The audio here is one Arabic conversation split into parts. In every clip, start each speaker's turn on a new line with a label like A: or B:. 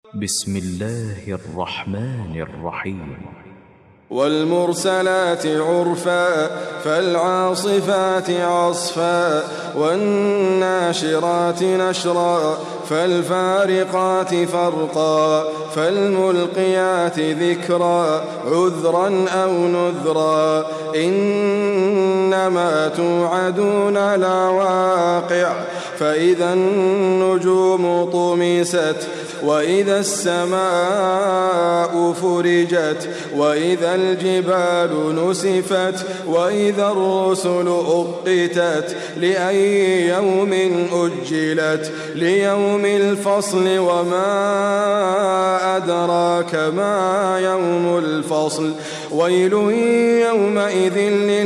A: بسم الله الرحمن الرحيم.
B: والمرسلات عرفا فالعاصفات عصفا والناشرات نشرا فالفارقات فرقا فالملقيات ذكرا عذرا أو نذرا إنما توعدون لواقع فإذا النجوم طمست وإذا السماء فرجت وإذا الجبال نسفت وإذا الرسل أقتت لأي يوم أجلت ليوم الفصل وما أدراك ما يوم الفصل ويل يومئذ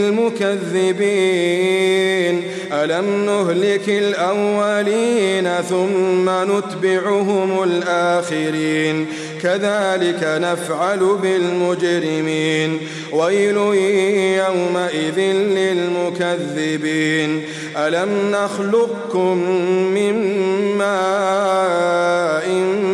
B: للمكذبين ألم نهلك الأولين ثم نتبعهم الآخرين كذلك نفعل بالمجرمين ويل يومئذ للمكذبين ألم نخلقكم من ماء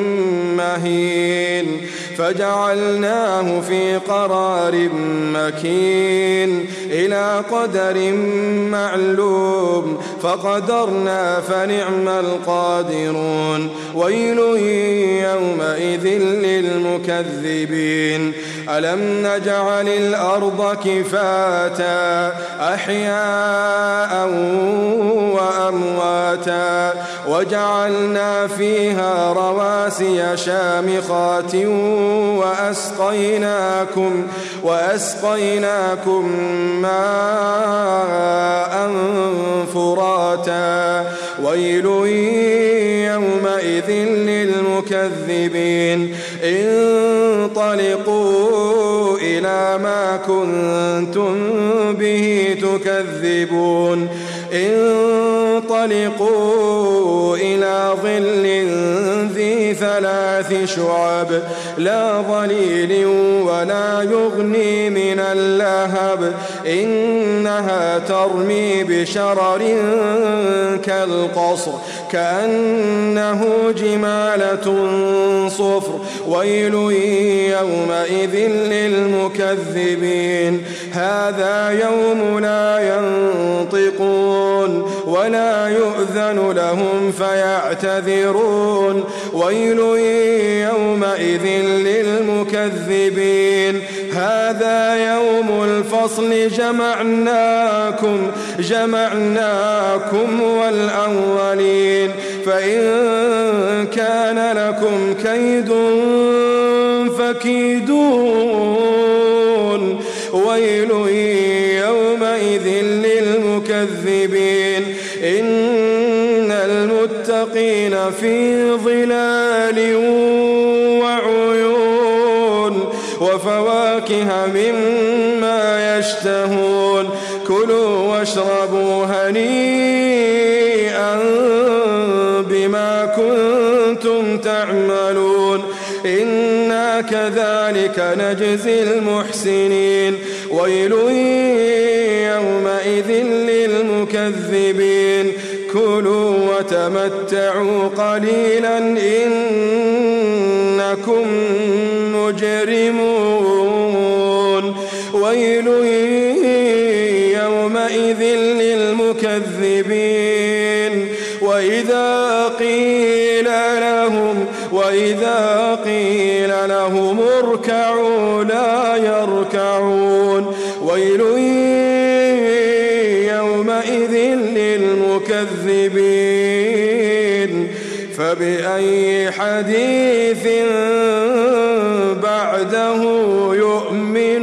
B: مهين فجعلناه في قرار مكين إلى قدر معلوم فقدرنا فنعم القادرون ويل يومئذ للمكذبين ألم نجعل الأرض كفاتا أحياء وأمواتا وجعلنا فيها رواسي شامخات وأسقيناكم ماء فراتا ويل يومئذ للمكذبين انطلقوا إلى ما كنتم به تكذبون انطلقوا إلى ظل ذي 3 شعب لا ظليل ولا يغني من اللهب إنها ترمي بشرر كالقصر كأنه جمالة صفر ويل يومئذ للمكذبين هذا يوم لا ينطقون ولا يؤذن لهم فيعتذرون ويل يومئذ للمكذبين هذا يوم الفصل جمعناكم والأولين فإن كان لكم كيد فكيدون ويل يومئذ للمكذبين إن المتقين في ظلال وعيون وفواكه مما يشتهون كلوا واشربوا هنيئا بما كنتم تعملون إنا كذلك نجزي المحسنين ويل يومئذ للمكذبين كلوا وتمتعوا قليلا إنكم مجرمون ويل يومئذ للمكذبين وإذا قيل لهم اركعوا لا يركعون ويل يومئذ للمكذبين فبأي حديث بعده يؤمنون.